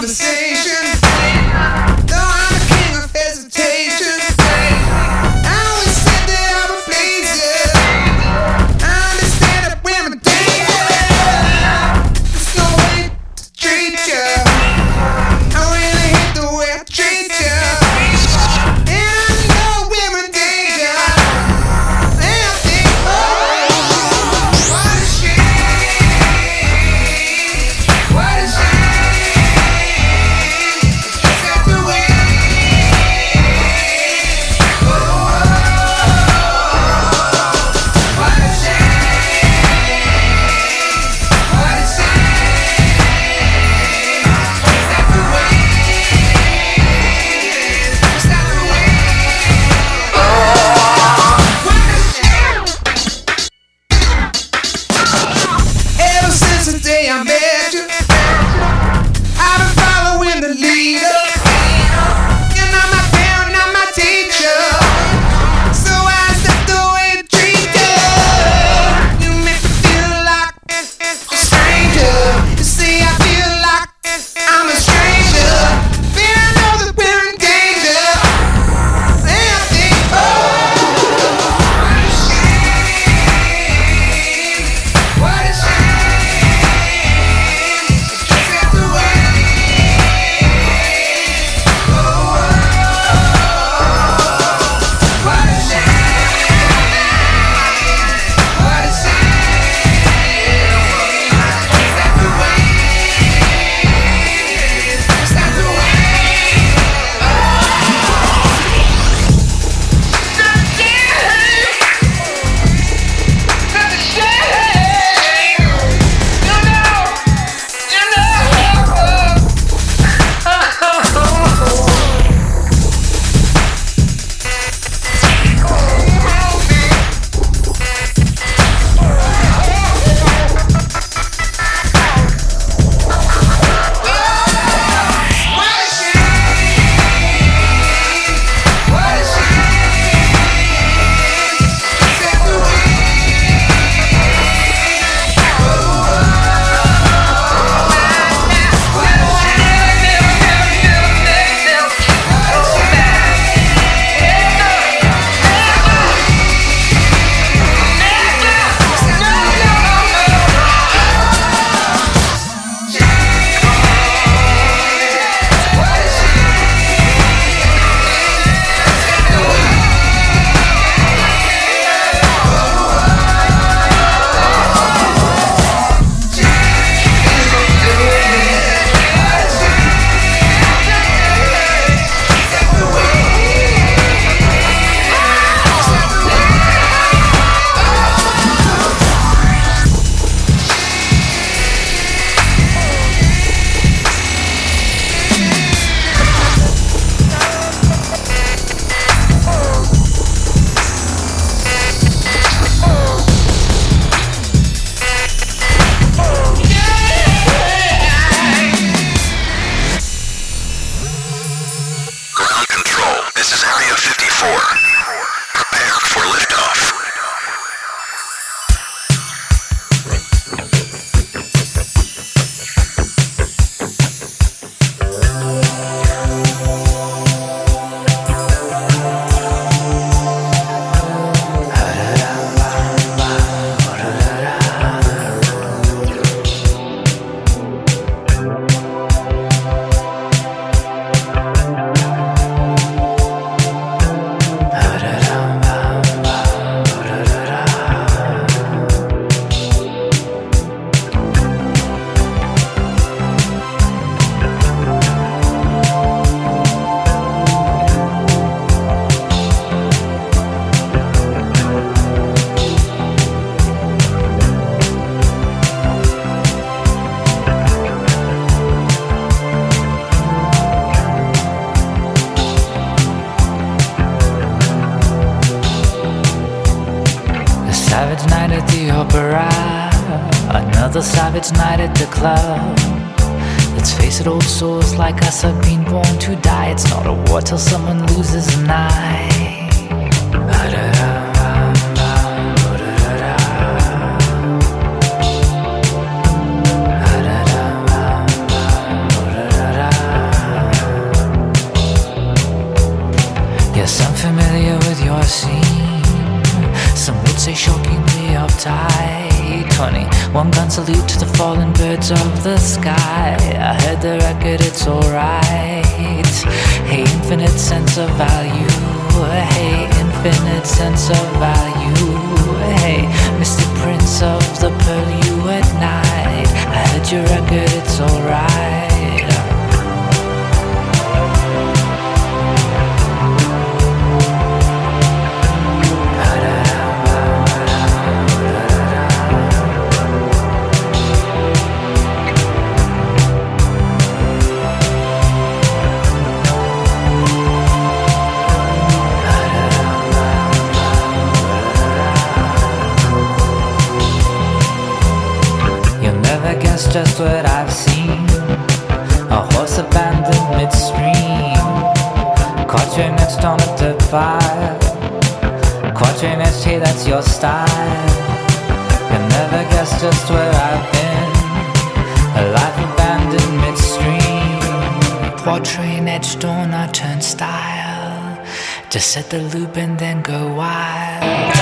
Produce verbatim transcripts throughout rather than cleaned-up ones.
Another savage night at the club. Let's face it, old souls like us have been born to die. It's not a war till someone loses an eye. One gun salute to the fallen birds of the sky. I heard the record, it's alright. Hey, infinite sense of value. Hey, infinite sense of value. Hey, Mister Prince of the Pearl, you at night. I heard your record, it's alright. Just what I've seen. A horse abandoned midstream. Caught your next on a dirt fire. Caught your next, hey, that's your style. You'll never guess just where I've been. A life abandoned midstream. Quatrain etched on a turnstile. Just set the loop and then go wild.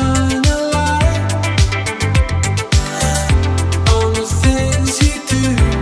Shine a light on the things you do.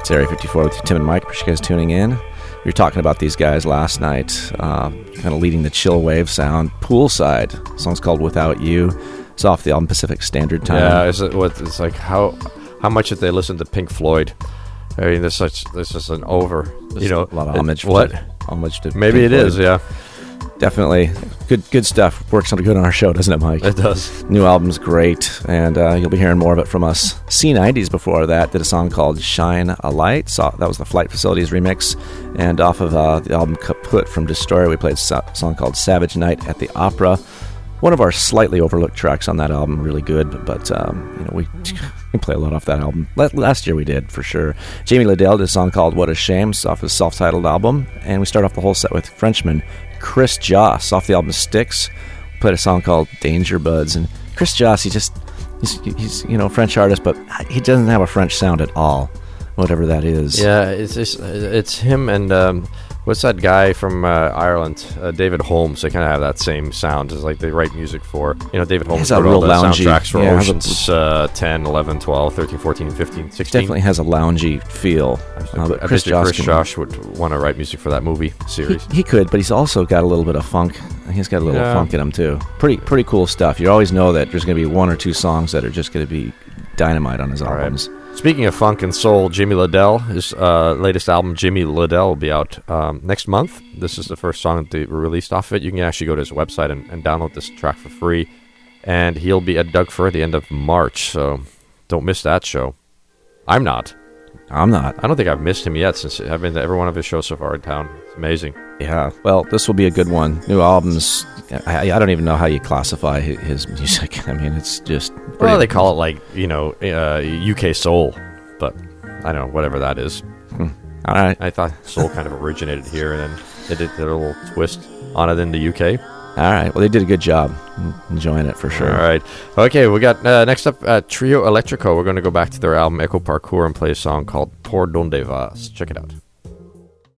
It's Area fifty-four with Tim and Mike. Appreciate you guys tuning in. We were talking about these guys last night, uh, kind of leading the chill wave sound. Poolside. The song's called Without You. It's off the album Pacific Standard Time. Yeah, it's, what, it's like how how much did they listen to Pink Floyd? I mean, there's such there's just an over, There's you know, a lot of homage. It, what? To, homage to Maybe Pink it Floyd. is, yeah. Definitely. Good good stuff. Works out good on our show, doesn't it, Mike? It does. New album's great, and uh, you'll be hearing more of it from us. C nineties before that did a song called Shine a Light. So that was the Flight Facilities remix. And off of uh, the album Kaput from Destroyer, we played a so- song called Savage Night at the Opera. One of our slightly overlooked tracks on that album, really good, but, but um, you know, we, we play a lot off that album. Last year we did, for sure. Jamie Liddell did a song called What a Shame, it's off his self-titled album, and we start off the whole set with Frenchman Chris Joss off the album Styx. We played a song called Danger Buds, and Chris Joss, he just, he's, he's you know, a French artist, but he doesn't have a French sound at all, whatever that is. Yeah, it's just, it's him and... Um, What's that guy from uh, Ireland, uh, David Holmes? They kind of have that same sound. It's like they write music for, you know, David Holmes wrote all the loungy, soundtracks for yeah, Oceans uh, ten, eleven, twelve, thirteen, fourteen, fifteen, sixteen. Definitely has a loungy feel. I, uh, but I Chris bet you Joss, Chris can, Josh would want to write music for that movie series. He, he could, but he's also got a little bit of funk. He's got a little Yeah. funk in him, too. Pretty pretty cool stuff. You always know that there's going to be one or two songs that are just going to be dynamite on his All albums. right. Speaking of funk and soul, Jimmy Liddell, his uh, latest album, Jimmy Liddell, will be out um, next month. This is the first song that they released off of it. You can actually go to his website and, and download this track for free. And he'll be at Doug Fir at the end of March, so don't miss that show. I'm not. I'm not. I don't think I've missed him yet since I've been to every one of his shows so far in town. It's amazing. Yeah. Well, this will be a good one. New albums. I, I don't even know how you classify his, his music. I mean, it's just... Well, they call it like, you know, uh, U K soul, but I don't know, whatever that is. Hmm. All right. I thought soul kind of originated here, and then they did their little twist on it in the U K. All right. Well, they did a good job. I'm enjoying it for sure. All right. Okay, we got uh, next up uh, Trio Electrico. We're going to go back to their album Echo Parkour and play a song called Por Donde Vas. Check it out.